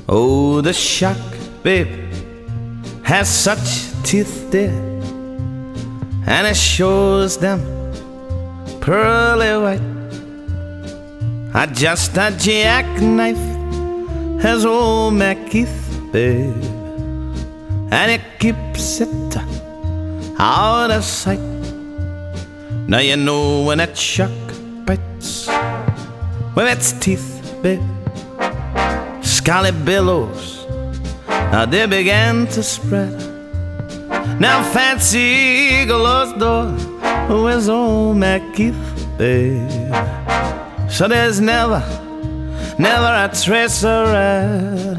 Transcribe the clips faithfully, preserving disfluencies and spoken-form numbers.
Oh, the shark, babe, has such teeth there, and it shows them pearly white. I just a jackknife has old MacKeith, babe, and it keeps it out of sight. Now you know when that shark bites with its teeth, babe, scarlet billows, now they began to spread. Now fancy closed door with old MacKeith, babe, so there's never, never a trace of red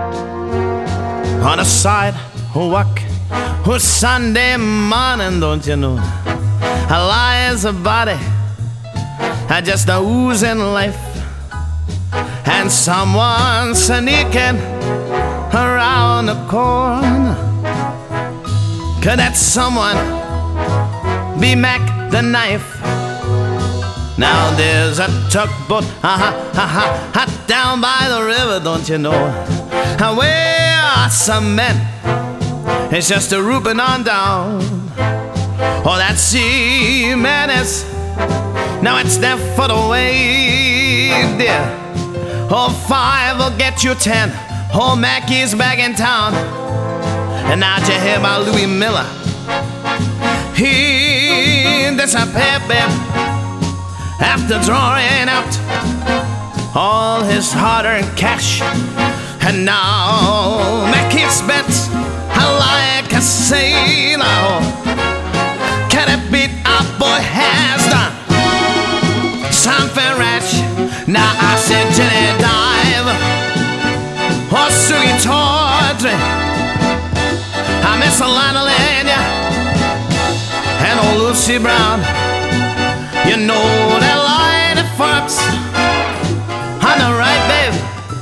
on the sidewalk. Oh, Sunday morning, don't you know, lies a body, just a oozing life, and someone sneaking around the corner. Could that someone be Mac the Knife? Now there's a tugboat, uh-huh, uh-huh, hot down by the river, don't you know, where are some men, it's just a rooping on down. Oh, that seaman is, now it's their foot away, dear. Oh, five will get you ten. Oh, Mackie's back in town. And now you hear about Louis Miller. He disappeared, babe, after drawing out all his hard-earned cash. And now Mackie's bet like a sailor. Can it beat our boy has done something rash? Now I said Jenny Dive or Sugie Tawdry, I miss Lionel Lenya and old Lucy Brown. You know that line of farms on the right, babe.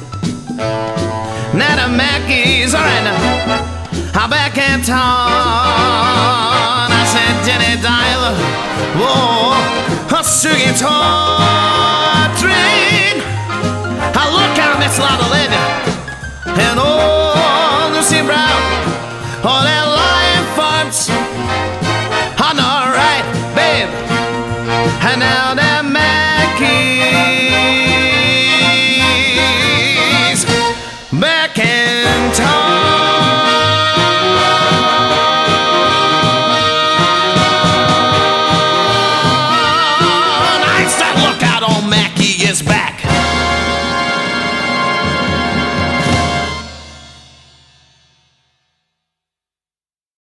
Now the Mackies, alright now, I'm back in town. I said Jenny Dive, whoa, a Sugie Tawdry. I look out, Miss Lionel Lenya and old Lucy Brown. Oh, that lion farts on the right, babe. And now they're Mackies back in town. I said, look out, old Mackie is back.